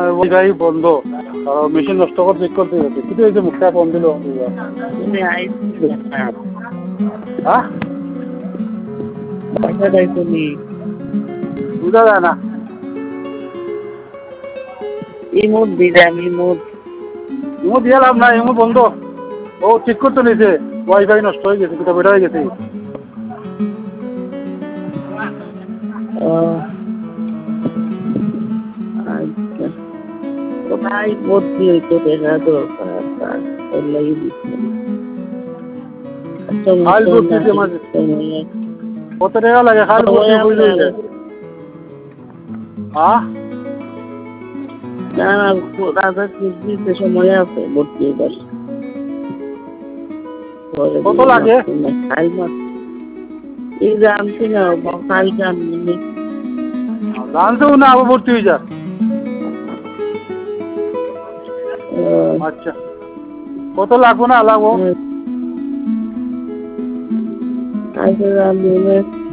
wifi বন্ধ machine নষ্ট করে চেক করতে গেছে কিন্তু এই যে মুখটা ফোন দিল তুমি আইসি হ্যাঁ বাসা যাই তুমি বুঝা যায় না ইমোট দিলাম ইমোট ইমো দিয়ে লাভ নাই ইমো বন্ধ ও চেক করতে নিয়েছে ওয়াইফাই নষ্ট হয়ে গেছে কিতা বেটা হয়ে গেছে আচ্ছা কোথায় ভর্তি হইতে দেখা দরকার তার লাগিয়ে দিচ্ছে খাল ভর্তি দিয়ে মাঝে কত টাকা লাগে খাল ভর্তি বুঝলে হ্যাঁ না না রাজা দিতে সময় আছে ভর্তি হইবার কত লাগে খাল মাছ এই জানছি না খাল জানি জানতেও না আবার ভর্তি হয়ে যা আচ্ছা কত লাগবো না লাগবো আচ্ছা